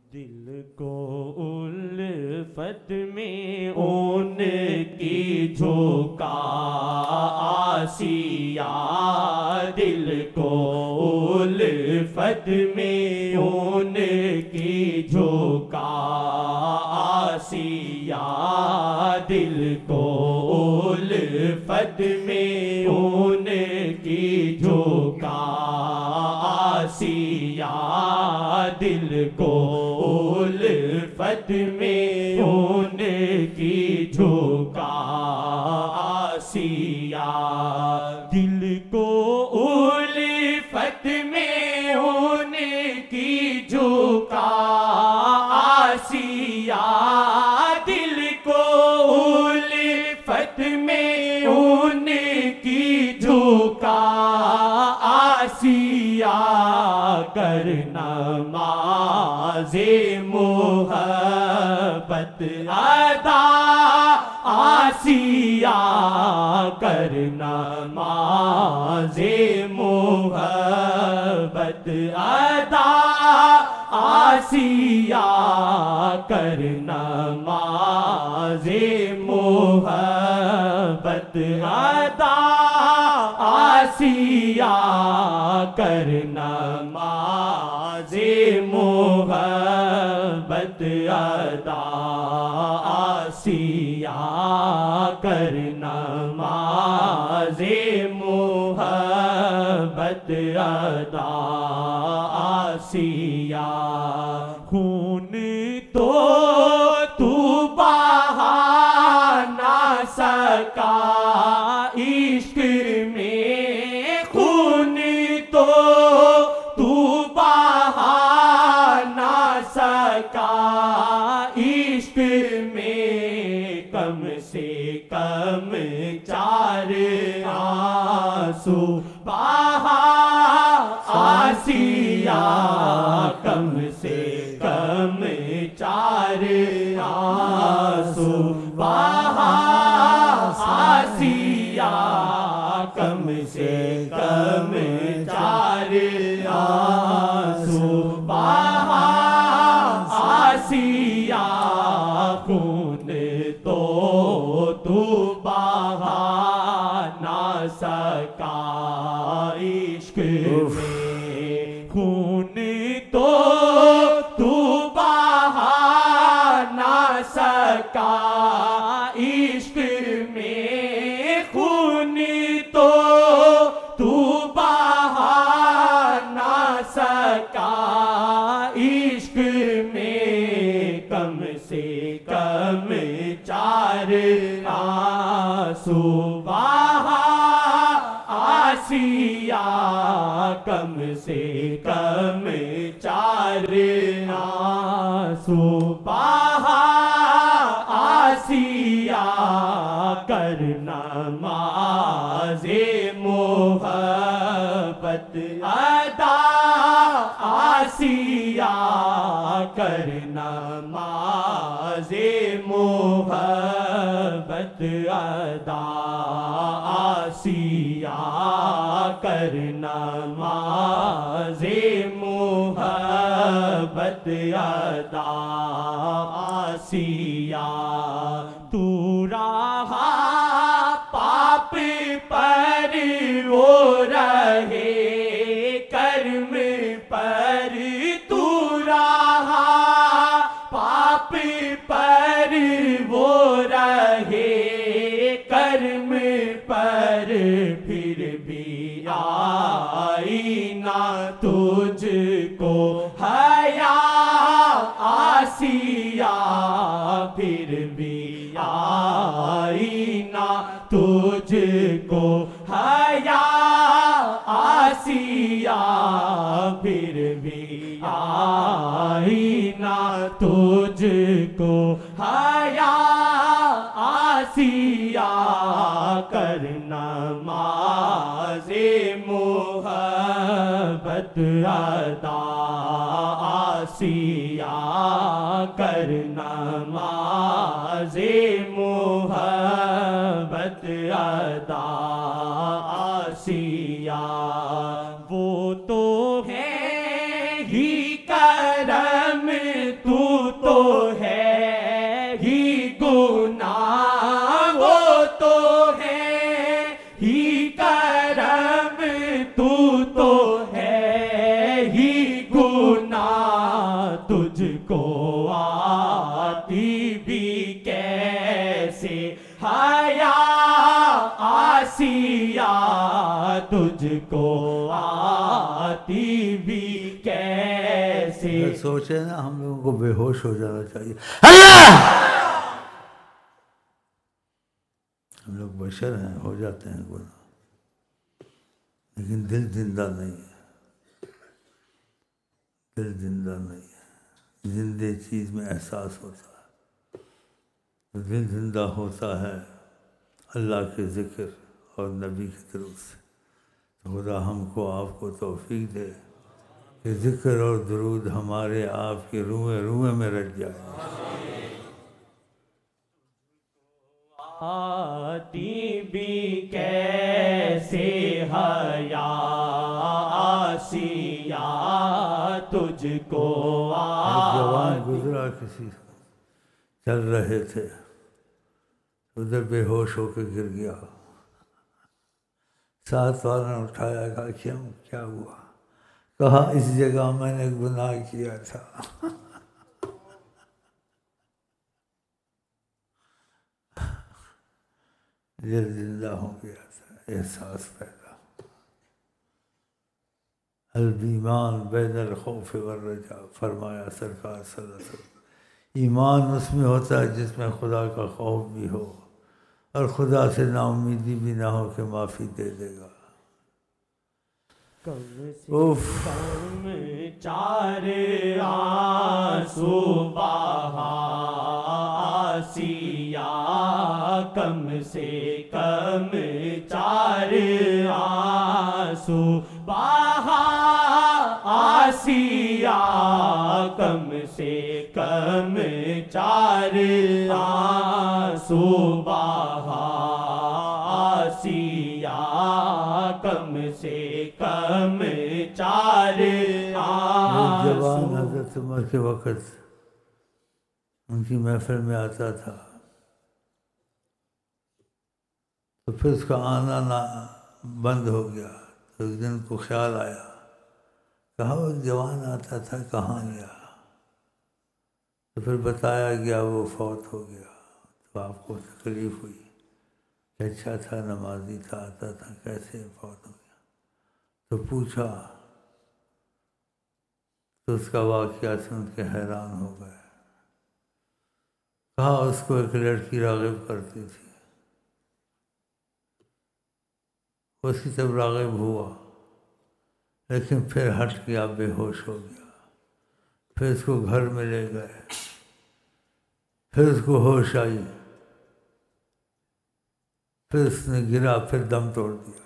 دل کو الفت میں ان کی جھکا آسیہ، دل کو الفت میں ان کی جھکا آسیہ، دل کو الفت میں ان کی جھکا آسیہ، دل کو الفت میں ان کی جھکا آسیہ، دل کو الفت میں ان کی جھکا آسیہ، دل کو الفت میں ان کی جھکا آسیہ، کر نماز محبت ادا آسیہ، کر نماز محبت ادا آسیہ، کر نماز محبت ادا آسیہ، کر نماز محبت ادا آسیہ، کر نماز محبت ادا آسیہ، خون تو بہا نہ سکا عشق میں، خون تو بہا نہ سکا عشق میں، کم سے کم 4 آنسو بہا آسیہ، کم سے کم 4 آنسو بہا آسیہ، کم سے کم 4 آنسو بہا آسیہ، خون تو بہا نہ سکا عشق میں، خون تو بہا نہ سکا عشق میں، خون تو بہا نہ سکا عشق میں، کم سے کم 4 آنسو بہا آسیہ، کم سے کم 4 آنسو بہا آسیہ، کر نماز محبت ادا آسیہ، کر نماز محبت ادا آسیہ، کر نماز محبت ادا آسیہ، تو رہا پاپ پر وہ رہے کرم پر، تو رہا پاپ پر وہ رہے کرم پر، پھر بھی آئی نہ تجھ کو حیا آسیہ، پھر بھی آئی نہ تجھ کو حیا آسیہ، پھر بھی آئی نہ تجھ کو حیا آسیہ، کر نماز محبت ادا آسیہ، کر نماز محبت ادا آسیہ، وہ تو ہے ہی کرم تو ہے ہی گناہ، وہ تو ہے ہی کرم، تو ہے ہی گناہ، تجھ کو آتی بھی کیسے حیا آسیہ، تجھ کو آتی بھی کیسے۔ سوچے نا ہم لوگوں کو بے ہوش ہو جانا چاہیے۔ اللہ، ہم لوگ بشر ہیں، ہو جاتے ہیں گناہ، لیکن دل زندہ نہیں ہے، دل زندہ نہیں ہے۔ زندے چیز میں احساس ہوتا ہے، تو دل زندہ ہوتا ہے اللہ کے ذکر اور نبی کی طرف سے۔ تو خدا ہم کو آپ کو توفیق دے کہ ذکر اور درود ہمارے آپ کے روئے روئے میں رچ جائے۔ آتی بھی کیسے حیا آسیہ، تجھ کو ایک جوان گزرا، کسی چل رہے تھے، ادھر بے ہوش ہو کے گر گیا۔ ساتھ والوں نے اٹھایا، کہا کیوں، کیا ہوا؟ کہا اس جگہ میں نے گناہ کیا تھا۔ دل زندہ ہو گیا تھا، احساس پیدا۔ الایمان بین الخوف والرجاء، فرمایا سرکار صلی اللہ علیہ وسلم، ایمان اس میں ہوتا ہے جس میں خدا کا خوف بھی ہو اور خدا سے نا امیدی بھی نہ ہو کہ معافی دے دے گا۔ کم سے کم چار آنسو بہا آسیہ، کم سے کم چار آنسو بہا آسیہ، کم سے کم چار آنسو بہا آسیہ، کم سے کم چار جوان آنسو۔ حضرت عمر کے وقت ان کی محفل میں آتا تھا، تو پھر اس کا آنا نہ بند ہو گیا۔ تو ایک دن کو خیال آیا، کہا وہ جوان آتا تھا، کہاں گیا؟ تو پھر بتایا گیا وہ فوت ہو گیا۔ تو آپ کو تکلیف ہوئی کہ اچھا تھا، نمازی تھا، آتا تھا، کیسے فوت ہو گیا؟ تو پوچھا تو اس کا واقعہ سن کے حیران ہو گئے۔ کہا اس کو ایک لڑکی راغب کرتی تھی، اس کی طرف راغب ہوا، لیکن پھر ہٹ گیا، بے ہوش ہو گیا۔ پھر اس کو گھر میں لے گئے، پھر اس کو ہوش آئی، پھر اس نے گرا، پھر دم توڑ دیا۔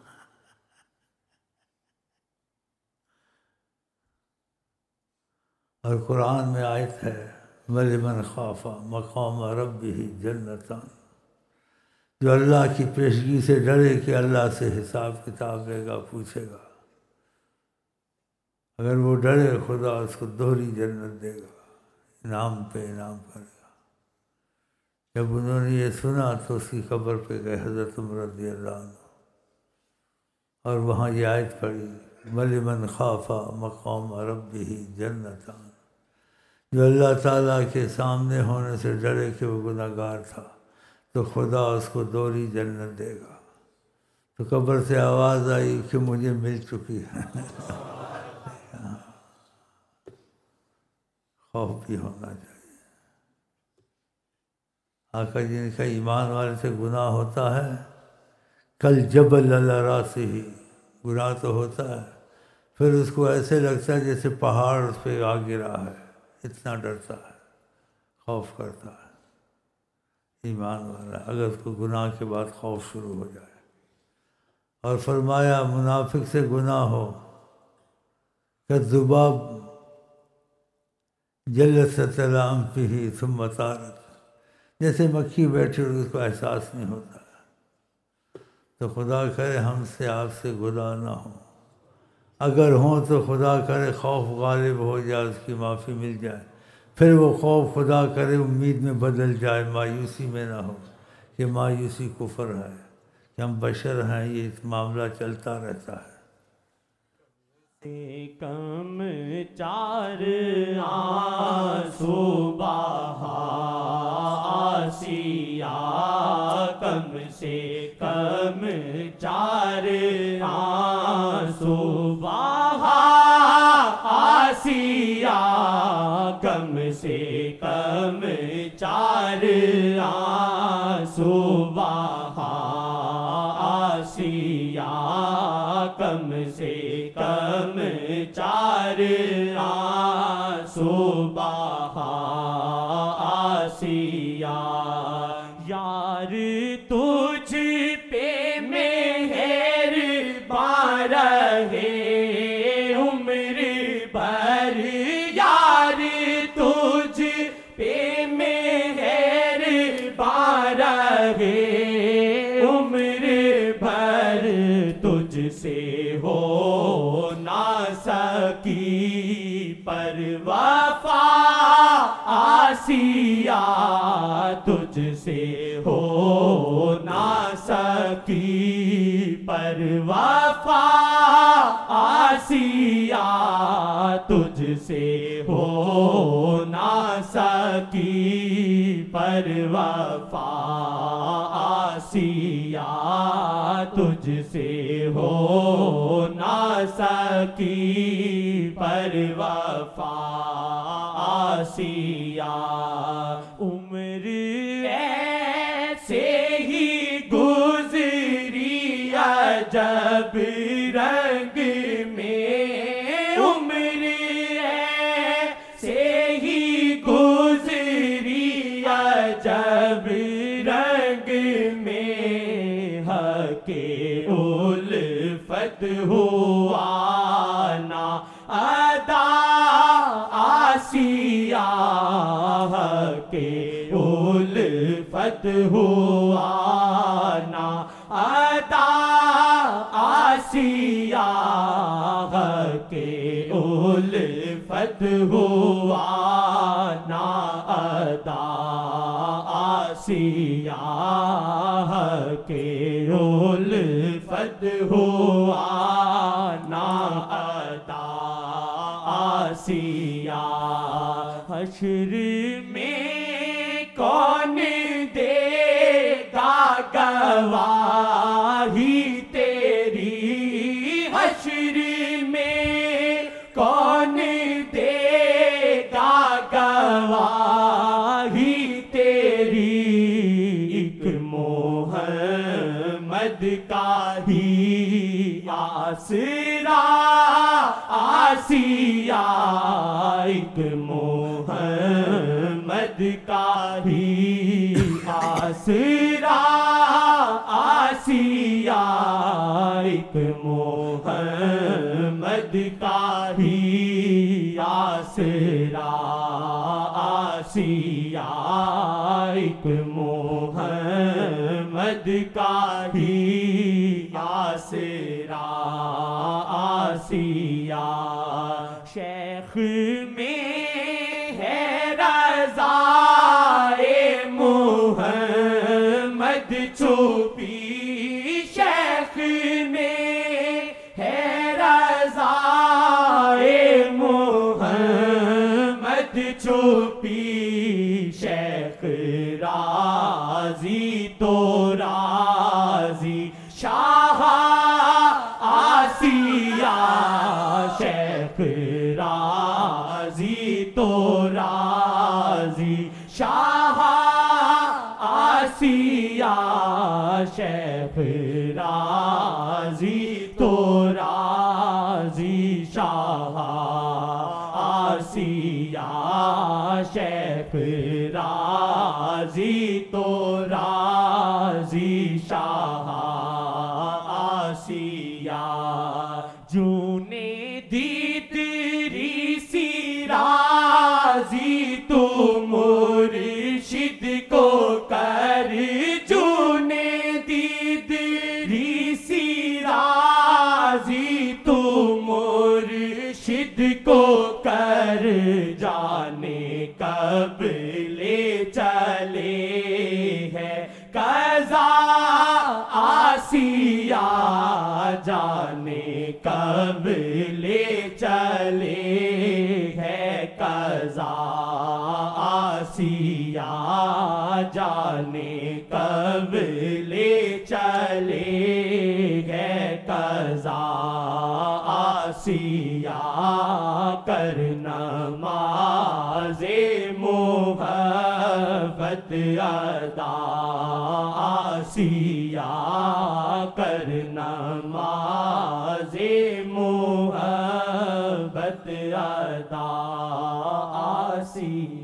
اور قرآن میں آیت ہے، وَلِمَنْ خَافَ مَقَامَ رَبِّهِ جَنَّتَانِ، جو اللہ کی پیشگی سے ڈرے کہ اللہ سے حساب کتاب لے گا، پوچھے گا، اگر وہ ڈرے خدا اس کو دوہری جنت دے گا، انعام پہ انعام کرے گا۔ جب انہوں نے یہ سنا تو اس کی قبر پہ گئے حضرت عمر رضی اللہ عنہ، اور وہاں یہ آیت پڑھی، وَلِمَنْ خَافَ مَقَامَ رَبِّهِ جَنَّتَانِ، جو اللہ تعالیٰ کے سامنے ہونے سے ڈرے کہ وہ گناہ گار تھا تو خدا اس کو دوہری جنت دے گا۔ تو قبر سے آواز آئی کہ مجھے مل چکی ہے۔ خوف بھی ہونا چاہیے۔ آقا جی نے کہا ایمان والے سے گناہ ہوتا ہے کل جبل علی راسہ، گناہ تو ہوتا ہے، پھر اس کو ایسے لگتا ہے جیسے پہاڑ اس پہ آ گرا ہے، اتنا ڈرتا ہے، خوف کرتا ہے ایمان والا، اگر اس کو گناہ کے بعد خوف شروع ہو جائے۔ اور فرمایا منافق سے گناہ ہو کہ ذباب جلست علی انفہ ثم طارت، جیسے مکھی بیٹھی اور اس کو احساس نہیں ہوتا۔ تو خدا کرے ہم سے آپ سے گناہ نہ ہو، اگر ہوں تو خدا کرے خوف غالب ہو جائے، اس کی معافی مل جائے، پھر وہ خوف خدا کرے امید میں بدل جائے، مایوسی میں نہ ہو، یہ مایوسی کفر ہے کہ ہم بشر ہیں، یہ معاملہ چلتا رہتا ہے۔ کم چار آنسو بہا آسیا، کم سے کم چار آنسو بہا آسیا، کم سے کم چار آنسو بہا آسیا، کم سے کم چار آنسو بہا آسیا، یار تجھ پہ مہربان رہے عمر بھر، یار تجھ پہ مہربان رہے عمر بھر، تجھ سے ہو نہ سکی پر وفا آسیا، تجھ سے ہو نہ سکی پر وفا آسیا، تجھ سے ہو نہ سکی پر وفا آسیا، تجھ سے ہو نہ سکی پر وفا آسیا، عمر ایسے ہی گزری عجب رنگ میں، عمر ایسے ہی گزری عجب رنگ میں، حق الفت ہوا نا ادا آسیا، حق الفت ہوا نا ادا آسیا، حق الفت ہوا نا ادا آسیا، حق الفت ہوا نا ادا آسیا، حشر میں کون دے گا گواہی تیری، حشر میں کون دے گا گواہی تیری، ایک محمد کا ہی آسرا آسیا، ایک محمد کا ہی آسرا آسیا، ایک محمد کا ہی آسرا آسیا، ایک محمد کا ہی آسرا آسیا، شیخ میں ہے رضا محمد چھپی، شیخ میں ہے رضا محمد چھپی، شیخ راضی تو راضی شاہ آسیا، شیخ راضی تو راضی شاہ آسیا، شیخ راضی تو راضی شاہ آسیا، شیخ راضی تو راضی شاہ آسیا، جونے دید ریسی راضی تو مرشد کو کر، جونے دید ریسی راضی تو مرشد کو کر، جانے کب لے چلے ہے قضا آسیہ جانے کب لے چلے ہے قضا آسیہ جانے کب لے چلے ہے قضا آسیہ کر نماز محبت ادا آسیہ کر نماز محبت ادا آسیہ